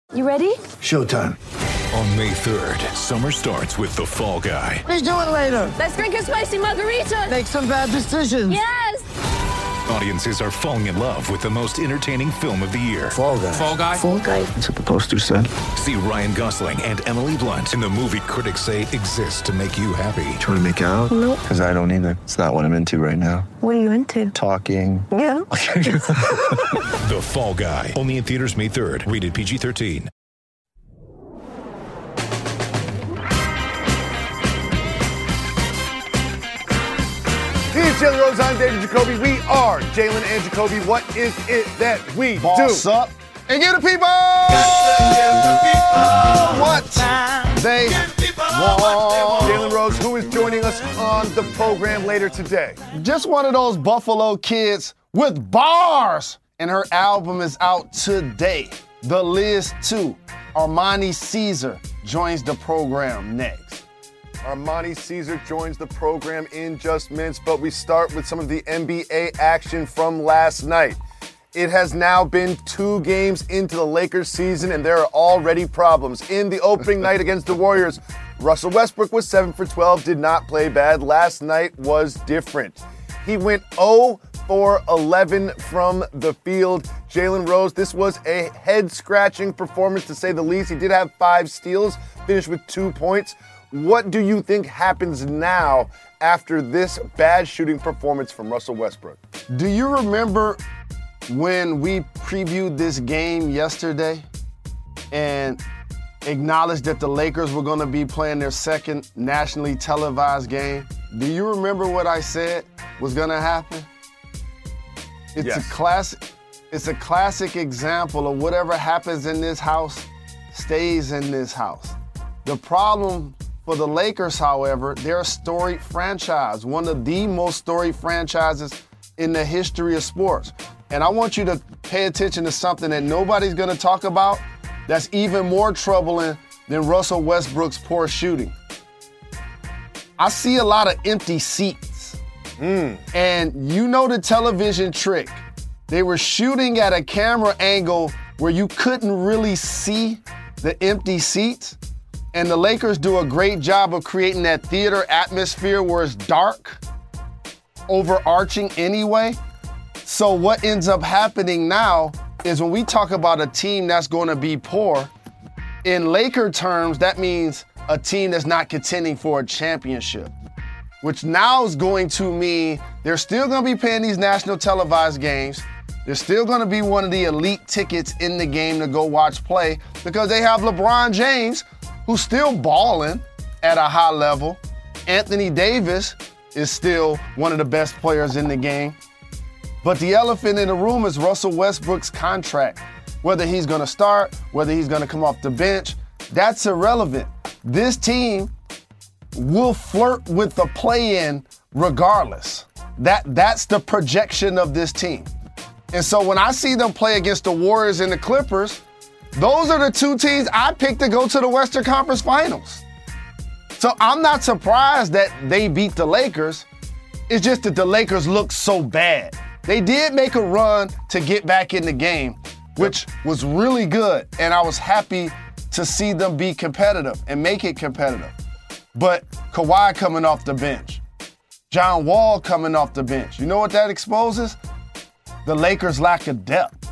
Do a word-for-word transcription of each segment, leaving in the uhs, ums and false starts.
You ready? Showtime. On May third, summer starts with The Fall Guy. Let's do it later. Let's drink a spicy margarita. Make some bad decisions. Yes. Audiences are falling in love with the most entertaining film of the year. Fall Guy. Fall Guy. Fall Guy. That's what the poster said. See Ryan Gosling and Emily Blunt in the movie critics say exists to make you happy. Trying to make it out? Nope. Because I don't either. It's not what I'm into right now. What are you into? Talking. Yeah. The Fall Guy. Only in theaters May third. Rated P G thirteen. He's Jalen Rose, I'm David Jacoby. We are Jalen and Jacoby. What is it that we Boss do? up. And give the people what they want. Jalen Rose, who is joining us on the program later today. Just one of those Buffalo kids with bars. And her album is out today. The Liz two. Armani Caesar joins the program next. Armani Caesar joins the program in just minutes, but we start with some of the N B A action from last night. It has now been two games into the Lakers season, and there are already problems. In the opening night against the Warriors, Russell Westbrook was seven for twelve, did not play bad. Last night was different. He went zero for eleven from the field. Jalen Rose, this was a head-scratching performance to say the least. He did have five steals, finished with two points. What do you think happens now after this bad shooting performance from Russell Westbrook? Do you remember when we previewed this game yesterday and acknowledged that the Lakers were going to be playing their second nationally televised game? Do you remember what I said was going to happen? It's Yes. a classic. It's a classic example of whatever happens in this house stays in this house. The problem for the Lakers, however, they're a storied franchise, one of the most storied franchises in the history of sports. And I want you to pay attention to something that nobody's going to talk about that's even more troubling than Russell Westbrook's poor shooting. I see a lot of empty seats. Mm. And you know the television trick. They were shooting at a camera angle where you couldn't really see the empty seats. And the Lakers do a great job of creating that theater atmosphere where it's dark, overarching anyway. So what ends up happening now is when we talk about a team that's going to be poor, in Laker terms, that means a team that's not contending for a championship, which now is going to mean they're still going to be paying these national televised games. They're still going to be one of the elite tickets in the game to go watch play because they have LeBron James, who's still balling at a high level. Anthony Davis is still one of the best players in the game. But the elephant in the room is Russell Westbrook's contract. Whether he's going to start, whether he's going to come off the bench, that's irrelevant. This team will flirt with the play-in regardless. That, that's the projection of this team. And so when I see them play against the Warriors and the Clippers, those are the two teams I picked to go to the Western Conference Finals. So I'm not surprised that they beat the Lakers. It's just that the Lakers look so bad. They did make a run to get back in the game, which was really good. And I was happy to see them be competitive and make it competitive. But Kawhi coming off the bench, John Wall coming off the bench. You know what that exposes? The Lakers' lack of depth.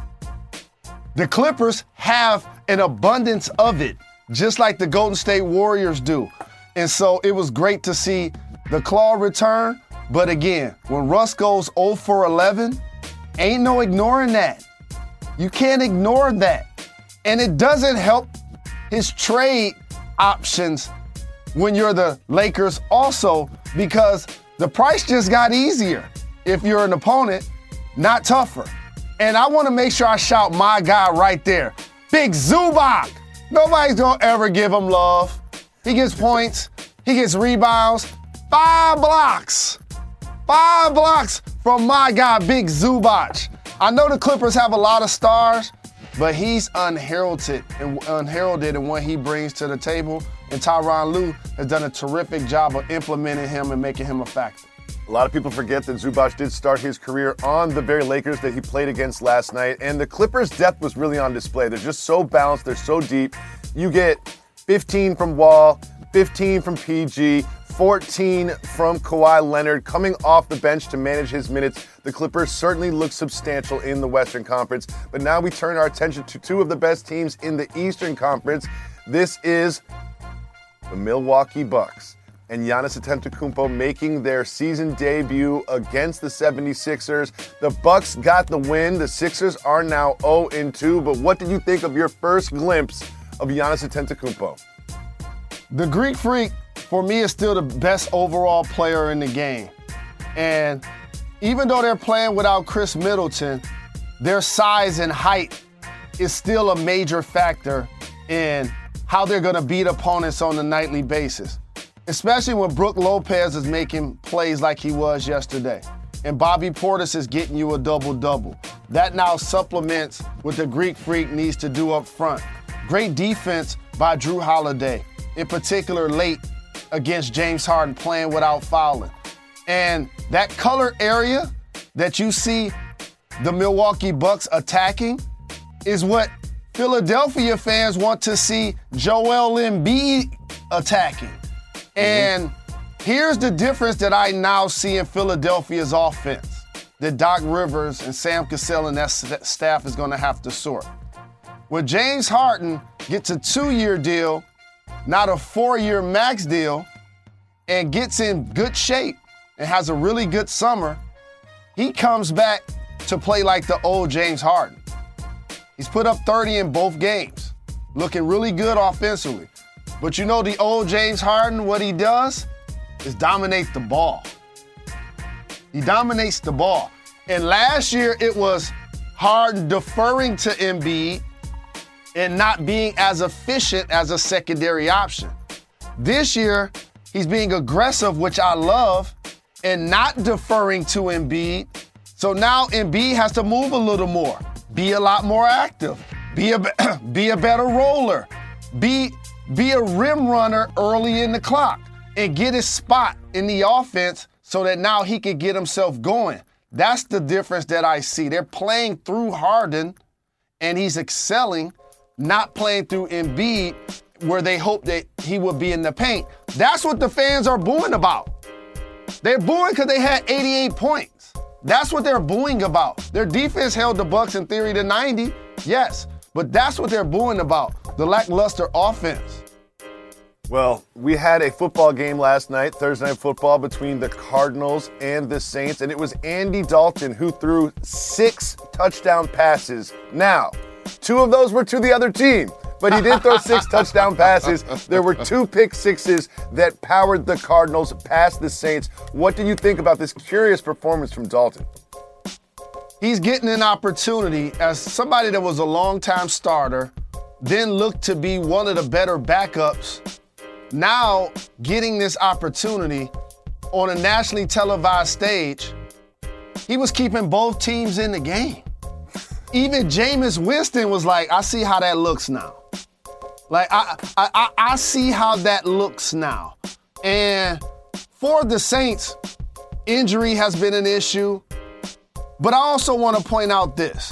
The Clippers have an abundance of it, just like the Golden State Warriors do. And so it was great to see the claw return. But again, when Russ goes zero for eleven, ain't no ignoring that. You can't ignore that. And it doesn't help his trade options when you're the Lakers also, because the price just got easier if you're an opponent, not tougher. And I want to make sure I shout my guy right there. Big Zubac. Nobody's going to ever give him love. He gets points. He gets rebounds. Five blocks. Five blocks from my guy, Big Zubac. I know the Clippers have a lot of stars, but he's unheralded and unheralded in what he brings to the table. And Tyronn Lue has done a terrific job of implementing him and making him a factor. A lot of people forget that Zubac did start his career on the very Lakers that he played against last night, and the Clippers' depth was really on display. They're just so balanced. They're so deep. You get fifteen from Wall, fifteen from P G, fourteen from Kawhi Leonard coming off the bench to manage his minutes. The Clippers certainly look substantial in the Western Conference, but now we turn our attention to two of the best teams in the Eastern Conference. This is the Milwaukee Bucks and Giannis Antetokounmpo making their season debut against the seventy-sixers. The Bucks got the win. The Sixers are now oh and two, but what did you think of your first glimpse of Giannis Antetokounmpo? The Greek Freak, for me, is still the best overall player in the game. And even though they're playing without Chris Middleton, their size and height is still a major factor in how they're going to beat opponents on a nightly basis, especially when Brook Lopez is making plays like he was yesterday. And Bobby Portis is getting you a double-double. That now supplements what the Greek Freak needs to do up front. Great defense by Drew Holiday, in particular late against James Harden, playing without fouling. And that color area that you see the Milwaukee Bucks attacking is what Philadelphia fans want to see Joel Embiid attacking. And here's the difference that I now see in Philadelphia's offense that Doc Rivers and Sam Cassell and that staff is going to have to sort. When James Harden gets a two-year deal, not a four-year max deal, and gets in good shape and has a really good summer, he comes back to play like the old James Harden. He's put up thirty in both games, looking really good offensively. But you know the old James Harden, what he does is dominate the ball. He dominates the ball. And last year it was Harden deferring to Embiid and not being as efficient as a secondary option. This year, he's being aggressive, which I love, and not deferring to Embiid. So now Embiid has to move a little more, be a lot more active, be a, be a better roller, be, be a rim runner early in the clock, and get his spot in the offense so that now he can get himself going. That's the difference that I see. They're playing through Harden, and he's excelling, not playing through Embiid, where they hope that he would be in the paint. That's what the fans are booing about. They're booing because they had eighty-eight points. That's what they're booing about. Their defense held the Bucks in theory to ninety, yes, but that's what they're booing about, the lackluster offense. Well, we had a football game last night, Thursday Night Football, between the Cardinals and the Saints, and it was Andy Dalton who threw six touchdown passes. Now, two of those were to the other team, but he did throw six touchdown passes. There were two pick sixes that powered the Cardinals past the Saints. What do you think about this curious performance from Dalton? He's getting an opportunity as somebody that was a longtime starter, then looked to be one of the better backups, now getting this opportunity on a nationally televised stage. He was keeping both teams in the game. Even Jameis Winston was like, I see how that looks now. Like, I, I, I, I see how that looks now. And for the Saints, injury has been an issue. But I also want to point out this.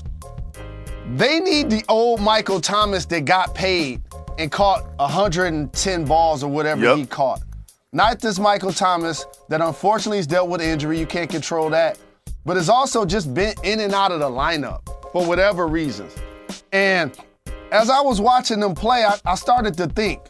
They need the old Michael Thomas that got paid and caught one hundred ten balls or whatever yep. he caught. Not this Michael Thomas that unfortunately has dealt with injury. You can't control that. But it's also just been in and out of the lineup for whatever reasons. And as I was watching them play, I, I started to think,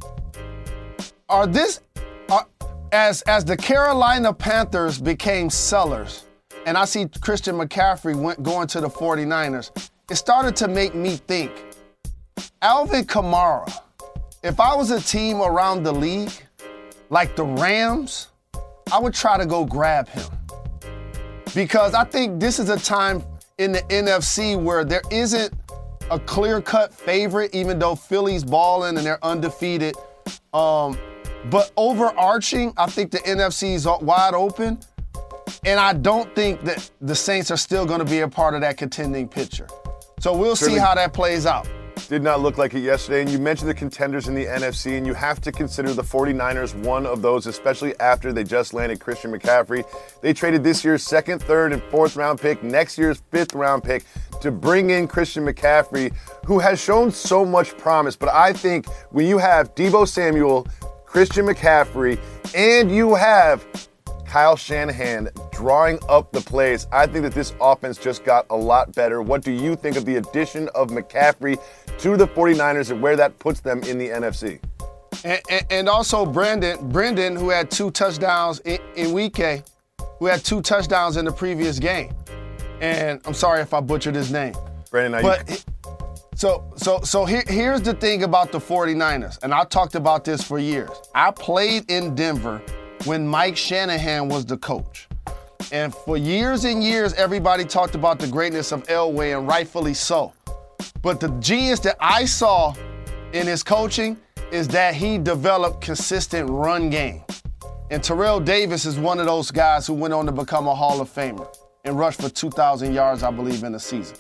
are this, are, as, as the Carolina Panthers became sellers, and I see Christian McCaffrey went going to the forty-niners, it started to make me think, Alvin Kamara, if I was a team around the league, like the Rams, I would try to go grab him. Because I think this is a time in the N F C where there isn't a clear-cut favorite, even though Philly's balling and they're undefeated. Um, but overarching, I think the N F C is wide open. And I don't think that the Saints are still going to be a part of that contending picture. So we'll Certainly. see how that plays out. Did not look like it yesterday. And you mentioned the contenders in the N F C, and you have to consider the 49ers one of those, especially after they just landed Christian McCaffrey. They traded this year's second, third, and fourth round pick, next year's fifth round pick, to bring in Christian McCaffrey, who has shown so much promise. But I think when you have Deebo Samuel, Christian McCaffrey, and you have Kyle Shanahan drawing up the plays, I think that this offense just got a lot better. What do you think of the addition of McCaffrey to the 49ers and where that puts them in the N F C? And, and, and also Brendan, Brendan, who had two touchdowns in, in Week A, who had two touchdowns in the previous game. And I'm sorry if I butchered his name. Brandon, but you- so so so here, here's the thing about the 49ers, and I talked about this for years. I played in Denver when Mike Shanahan was the coach. And for years and years, everybody talked about the greatness of Elway, and rightfully so. But the genius that I saw in his coaching is that he developed consistent run game. And Terrell Davis is one of those guys who went on to become a Hall of Famer and rushed for two thousand yards, I believe, in a season.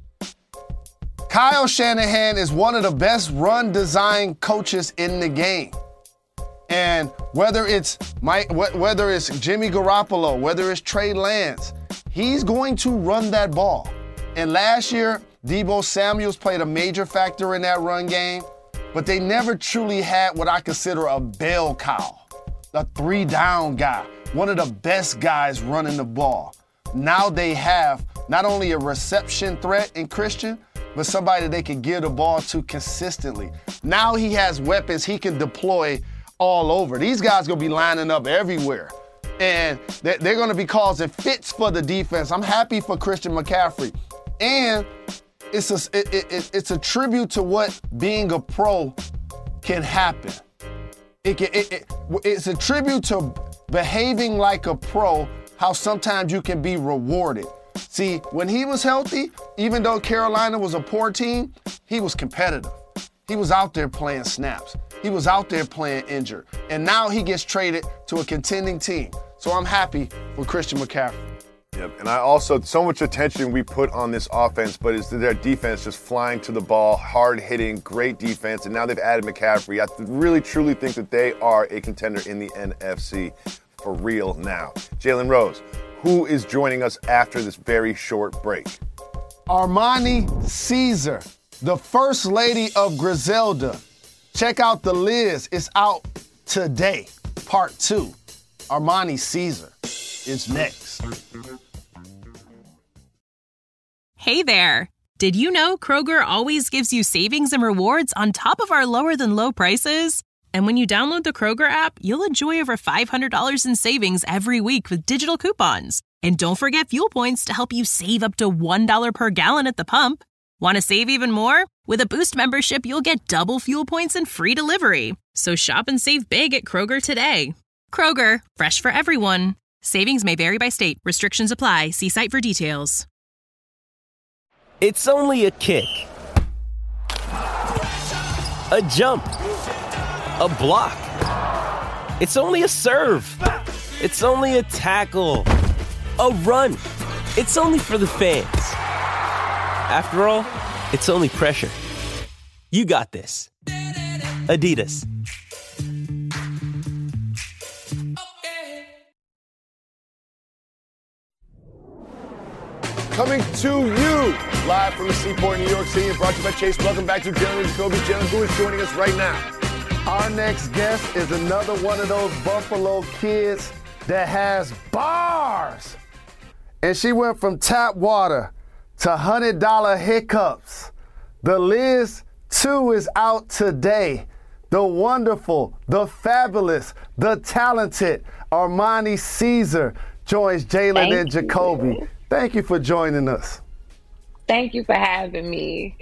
Kyle Shanahan is one of the best run design coaches in the game. And whether it's Mike, whether it's Jimmy Garoppolo, whether it's Trey Lance, he's going to run that ball. And last year, Deebo Samuels played a major factor in that run game, but they never truly had what I consider a bell cow, a three-down guy, one of the best guys running the ball. Now they have not only a reception threat in Christian, but somebody they can give the ball to consistently. Now he has weapons he can deploy all over. These guys going to be lining up everywhere. And they're going to be causing fits for the defense. I'm happy for Christian McCaffrey. And it's a, it, it, it's a tribute to what being a pro can happen. It can, it, it, it's a tribute to behaving like a pro, how sometimes you can be rewarded. See, when he was healthy, even though Carolina was a poor team, he was competitive. He was out there playing snaps. He was out there playing injured. And now he gets traded to a contending team. So I'm happy for Christian McCaffrey. Yep, and I also, so much attention we put on this offense, but it's their defense just flying to the ball, hard-hitting, great defense, and now they've added McCaffrey. I really, truly think that they are a contender in the N F C for real now. Jalen Rose, who is joining us after this very short break? Armani Caesar, the First Lady of Griselda. Check out The Liz. It's out today, part two. Armani Caesar is next. Hey there. Did you know Kroger always gives you savings and rewards on top of our lower than low prices? And when you download the Kroger app, you'll enjoy over five hundred dollars in savings every week with digital coupons. And don't forget fuel points to help you save up to one dollar per gallon at the pump. Want to save even more? With a Boost membership, you'll get double fuel points and free delivery. So shop and save big at Kroger today. Kroger, fresh for everyone. Savings may vary by state. Restrictions apply. See site for details. It's only a kick, a jump, a block. It's only a serve. It's only a tackle, a run. It's only for the fans. After all, it's only pressure. You got this. Adidas. Coming to you live from the Seaport, New York City, and brought to you by Chase. Welcome back to Jalen and Jacoby. Jalen, who is joining us right now? Our next guest is another one of those Buffalo kids that has bars. And she went from tap water to one hundred dollar hiccups. The Liz two is out today. The wonderful, the fabulous, the talented Armani Caesar joins Jalen and Jacoby. You. Thank you for joining us. Thank you for having me.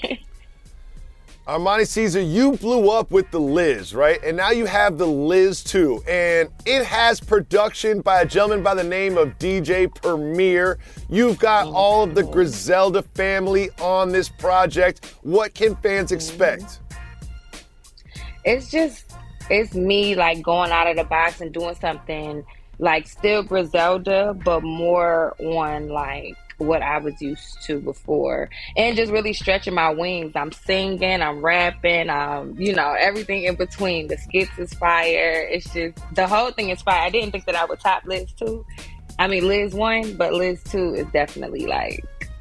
Armani Caesar, you blew up with the Liz, right? And now you have the Liz two. And it has production by a gentleman by the name of D J Premier. You've got all of the Griselda family on this project. What can fans expect? It's just, it's me like going out of the box and doing something like still Griselda, but more on like what I was used to before, and just really stretching my wings. I'm singing, I'm rapping, um, you know, everything in between. The skits is fire. It's just, the whole thing is fire. I didn't think that I would top Liz two. I mean, Liz one, but Liz two is definitely like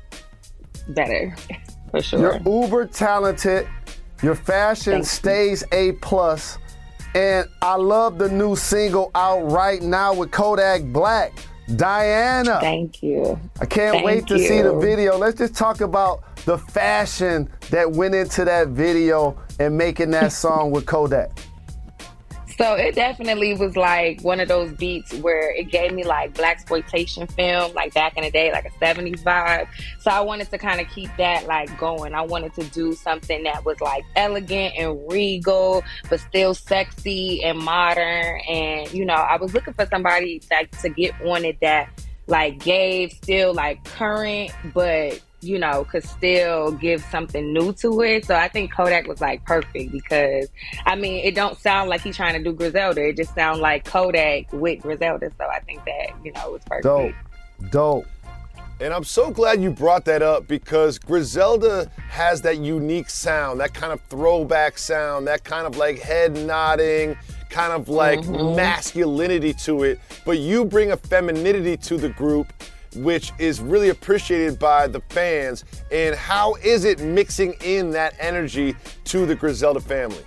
better for sure. You're uber talented. Your fashion Thank stays A plus. And I love the new single out right now with Kodak Black, Diana. Thank you. I can't Thank wait to you. see the video. Let's just talk about the fashion that went into that video and making that song with Kodak. So it definitely was like one of those beats where it gave me like blaxploitation film, like back in the day, like a seventies vibe. So I wanted to kind of keep that like going. I wanted to do something that was like elegant and regal, but still sexy and modern. And, you know, I was looking for somebody like to get on it that like gave still like current, but you know, could still give something new to it. So I think Kodak was like perfect because, I mean, it don't sound like he's trying to do Griselda. It just sounds like Kodak with Griselda. So I think that, you know, it was perfect. Dope. Dope. And I'm so glad you brought that up because Griselda has that unique sound, that kind of throwback sound, that kind of like head nodding, kind of like mm-hmm. masculinity to it. But you bring a femininity to the group, which is really appreciated by the fans. And how is it mixing in that energy to the Griselda family?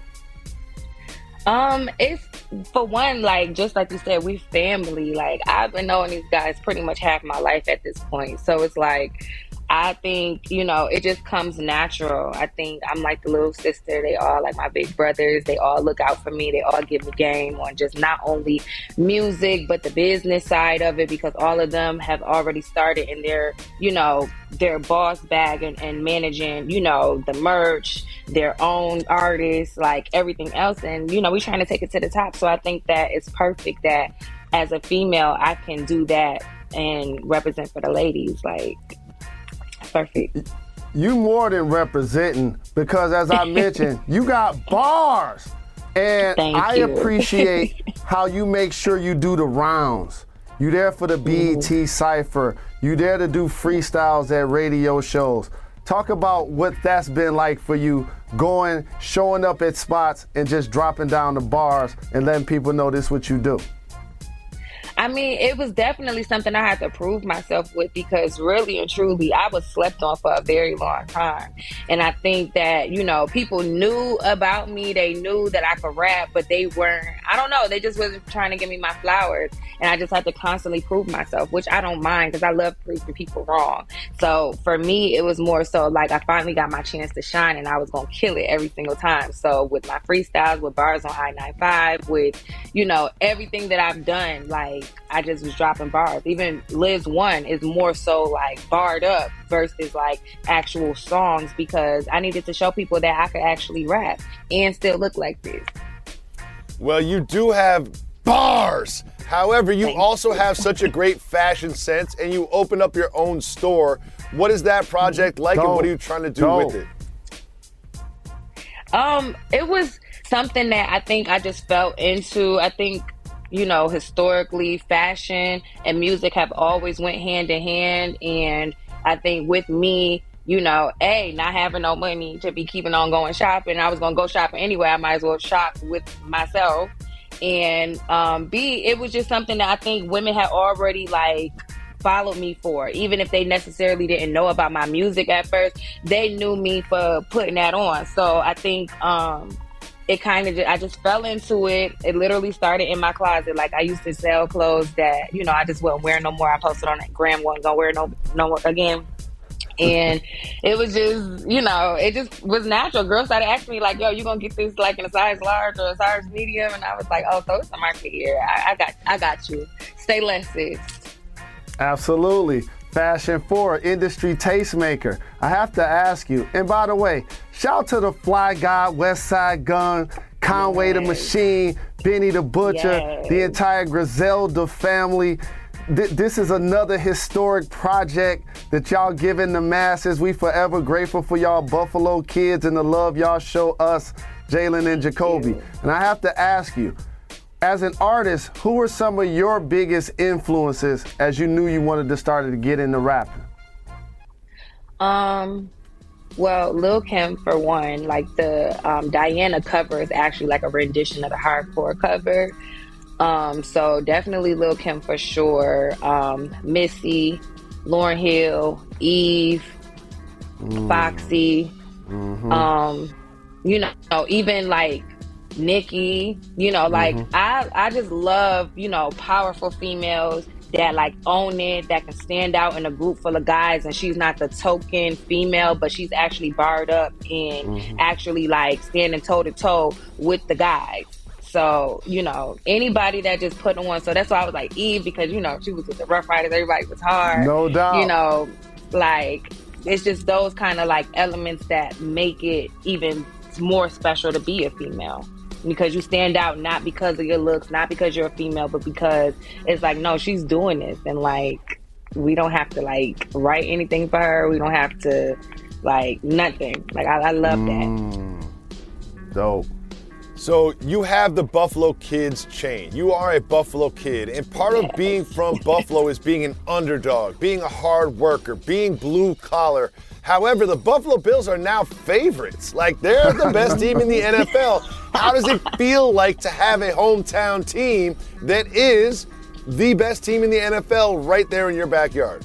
Um, it's, for one, like, just like you said, we family. Like, I've been knowing these guys pretty much half my life at this point. So it's like, I think, you know, it just comes natural. I think I'm like the little sister. They all like my big brothers. They all look out for me. They all give me game on just not only music, but the business side of it, because all of them have already started in their, you know, their boss bag and, and managing, you know, the merch, their own artists, like everything else. And, you know, we're trying to take it to the top. So I think that it's perfect that as a female, I can do that and represent for the ladies. Like, perfect. You more than representing, because as I mentioned, you got bars. And Thank I you. appreciate how you make sure you do the rounds. You there for the B E T mm-hmm. Cypher. You there to do freestyles at radio shows. Talk about what that's been like for you, going, showing up at spots and just dropping down the bars and letting people know this is what you do. I mean, it was definitely something I had to prove myself with, because really and truly, I was slept on for a very long time. And I think that, you know, people knew about me. They knew that I could rap, but they weren't, I don't know, they just wasn't trying to give me my flowers. And I just had to constantly prove myself, which I don't mind because I love proving people wrong. So for me, it was more so like I finally got my chance to shine and I was going to kill it every single time. So with my freestyles, with bars on I ninety-five, with, you know, everything that I've done, like, I just was dropping bars. Even Liz one is more so like barred up versus like actual songs, because I needed to show people that I could actually rap and still look like this. Well, you do have bars. However, you Thank also you. have such a great fashion sense, and you open up your own store. What is that project like, Dope. and what are you trying to do Dope. with it? Um, it was something that I think I just fell into. I think, you know, historically, fashion and music have always went hand in hand. And I think with me, you know, A, not having no money to be keeping on going shopping, I was going to go shopping anyway. I might as well shop with myself. And um, B, it was just something that I think women had already, like, followed me for. Even if they necessarily didn't know about my music at first, they knew me for putting that on. So I think um, it kind of just, I just fell into it. It literally started in my closet. Like, I used to sell clothes that, you know, I just wasn't wearing no more. I posted on that gram, wasn't gonna wear no, no more again. And it was just, you know, it just was natural. Girls started asking me like, yo, you gonna get this like in a size large or a size medium? And I was like, oh, so it's a market here. I, I got I got you. Stay less, sis. Absolutely. Fashion four, industry tastemaker. I have to ask you, and by the way, shout to the Fly God, West Side Gun, Conway yes. the Machine, Benny the Butcher, yes. the entire Griselda family. Th- this is another historic project that y'all giving the masses. We forever grateful for y'all Buffalo kids and the love y'all show us, Jalen and Jacoby. And I have to ask you, as an artist, who were some of your biggest influences as you knew you wanted to start to get into rapping? Um, well, Lil' Kim for one, like the um, Diana cover is actually like a rendition of the hardcore cover. Um, so definitely Lil' Kim for sure. Um, Missy, Lauryn Hill, Eve, mm. Foxy. Mm-hmm. Um, you know, even like Nicki. You know, like mm-hmm. I, I just love you know powerful females that like own it, that can stand out in a group full of guys, and she's not the token female, but she's actually barred up and mm-hmm. actually like standing toe to toe with the guys. So, you know, anybody that just put on, so that's why I was like Eve, because, you know, she was with the Rough Riders, everybody was hard. No doubt. You know, like, it's just those kind of like elements that make it even more special to be a female. Because you stand out not because of your looks, not because you're a female, but because it's like, no, she's doing this. And like, we don't have to like write anything for her. We don't have to like nothing. Like, I, I love mm. that. Dope. So you have the Buffalo Kids chain. You are a Buffalo kid. And part of being from Buffalo is being an underdog, being a hard worker, being blue collar. However, the Buffalo Bills are now favorites. Like, they're the best team in the N F L. How does it feel like to have a hometown team that is the best team in the N F L right there in your backyard?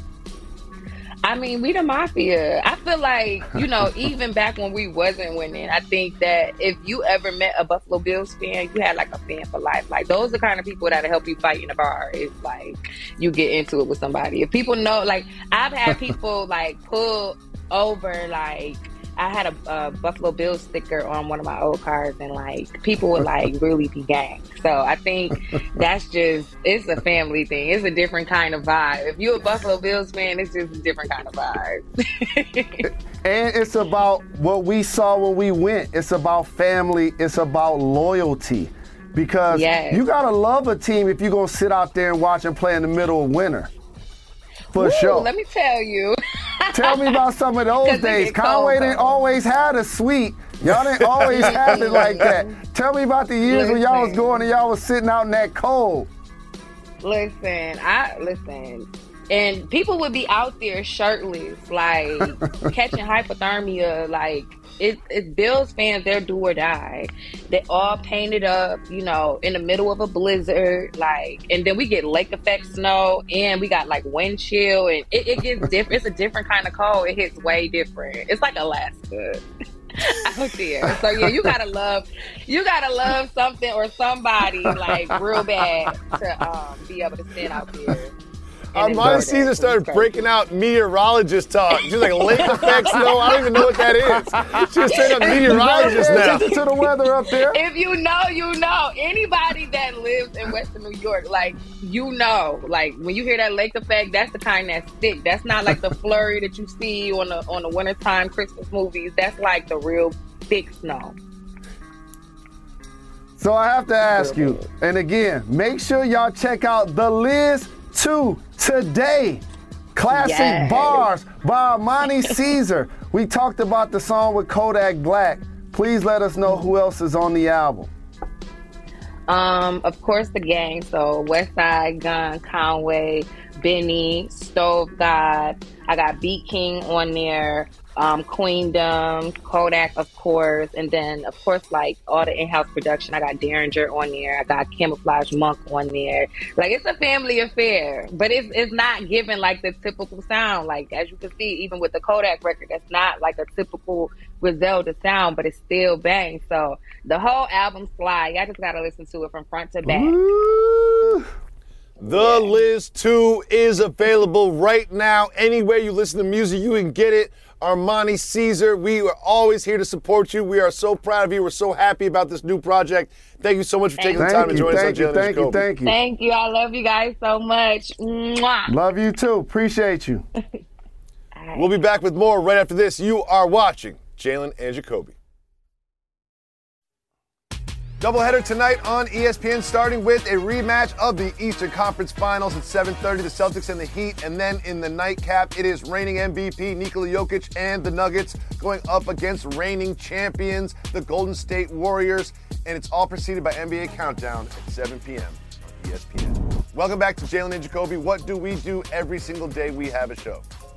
I mean, we the mafia. I feel like, you know, even back when we wasn't winning, I think that if you ever met a Buffalo Bills fan, you had like a fan for life. Like, those are the kind of people that'll help you fight in a bar. It's like you get into it with somebody. If people know, like, I've had people like pull over, like, I had a, a Buffalo Bills sticker on one of my old cars, and like people would like really be gang. So I think that's just, it's a family thing. It's a different kind of vibe. If you're a Buffalo Bills fan, it's just a different kind of vibe. And it's about what we saw when we went. It's about family. It's about loyalty. Because yes. you gotta love a team if you're gonna sit out there and watch them play in the middle of winter. For Ooh, sure. Let me tell you. Tell me about some of those days. Conway didn't always have a suite. Y'all didn't always have it like that. Tell me about the years listen. when y'all was going and y'all was sitting out in that cold. Listen, I listen. And people would be out there shirtless, like catching hypothermia, like it, it's Bills fans, they're do or die. They all painted up, you know, in the middle of a blizzard, like, and then we get lake effect snow, and we got like wind chill, and it, it gets different. It's a different kind of cold. It hits way different. It's like Alaska out there. So yeah, you gotta love, you gotta love something or somebody like real bad to um, be able to stand out there. Armani Caesar started breaking out meteorologist talk. She's like, lake effect snow? I don't even know what that is. She's straight up meteorologist now. Attention to the weather up there. If you know, you know. Anybody that lives in Western New York, like, you know. Like, when you hear that lake effect, that's the kind that's thick. That's not like the flurry that you see on the, on the wintertime Christmas movies. That's like the real thick snow. So I have to ask you, and again, make sure y'all check out The Liz two today. Classic yes. Bars by Armani Caesar. We talked about the song with Kodak Black. Please let us know who else is on the album. Um, of course, the gang. So Westside Gun, Conway, Benny, Stove God. I got Beat King on there. Um, Queendom, Kodak, of course, and then of course, like all the in-house production. I got Derringer on there. I got Camouflage Monk on there. Like, it's a family affair, but it's it's not given like the typical sound. Like, as you can see, even with the Kodak record, that's not like a typical Griselda sound, but it still bangs. So the whole album's fly. Y'all just gotta listen to it from front to back. Ooh. The yeah. Liz two is available right now. Anywhere you listen to music, you can get it. Armani Caesar, we are always here to support you. We are so proud of you. We're so happy about this new project. Thank you so much for taking thank the time you, to join thank us you, on Jalen Thank you, thank you, thank you. I love you guys so much. Mwah. Love you too. Appreciate you. Right. We'll be back with more right after this. You are watching Jalen and Jacoby. Doubleheader tonight on E S P N, starting with a rematch of the Eastern Conference Finals at seven thirty, the Celtics and the Heat. And then in the nightcap, it is reigning M V P Nikola Jokic and the Nuggets going up against reigning champions, the Golden State Warriors. And it's all preceded by N B A Countdown at seven p.m. E S P N. Welcome back to Jalen and Jacoby. What do we do every single day we have a show?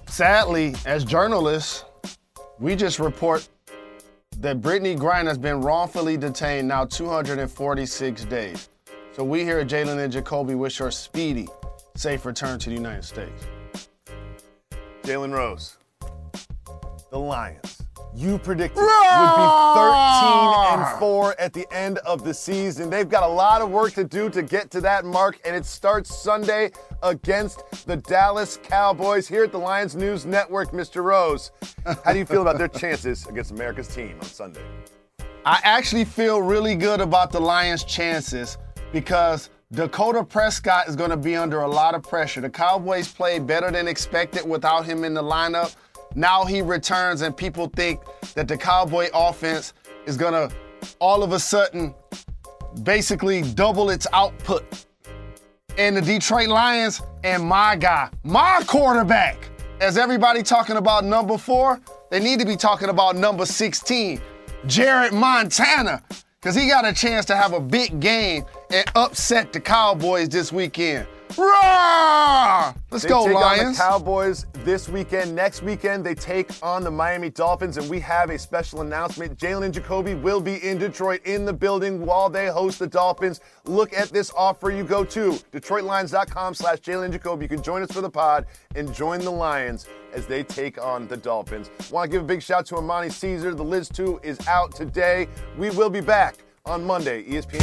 Sadly, as journalists, we just report that Brittany Griner has been wrongfully detained now two hundred forty-six days. So we here at Jalen and Jacoby wish her a speedy, safe return to the United States. Jalen Rose, the Lions, you predicted would be thirteen and four at the end of the season. They've got a lot of work to do to get to that mark, and it starts Sunday against the Dallas Cowboys here at the Lions News Network. Mister Rose, how do you feel about their chances against America's team on Sunday? I actually feel really good about the Lions' chances because Dakota Prescott is going to be under a lot of pressure. The Cowboys played better than expected without him in the lineup. Now he returns, and people think that the Cowboy offense is going to all of a sudden basically double its output. And the Detroit Lions and my guy, my quarterback, as everybody talking about number four, they need to be talking about number sixteen, Jared Montana, because he got a chance to have a big game and upset the Cowboys this weekend. Roar! Let's they go, take Lions. on the Cowboys this weekend. Next weekend, they take on the Miami Dolphins, and we have a special announcement. Jalen and Jacoby will be in Detroit in the building while they host the Dolphins. Look at this offer. You go to DetroitLions.com slash Jalen and Jacoby. You can join us for the pod and join the Lions as they take on the Dolphins. Want to give a big shout to Armani Caesar. The Liz two is out today. We will be back on Monday, E S P N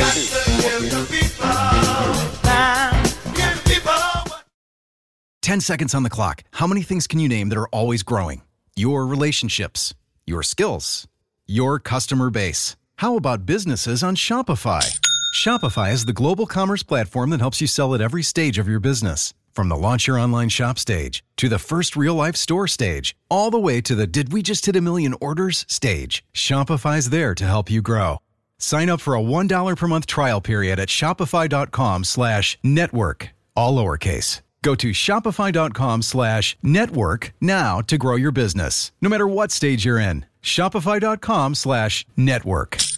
two. Ten seconds on the clock. How many things can you name that are always growing? Your relationships, your skills, your customer base. How about businesses on Shopify? Shopify is the global commerce platform that helps you sell at every stage of your business. From the launch your online shop stage, to the first real-life store stage, all the way to the did we just hit a million orders stage. Shopify's there to help you grow. Sign up for a one dollar per month trial period at shopify.com slash network, all lowercase. Go to shopify.com slash network now to grow your business, no matter what stage you're in. Shopify.com slash network.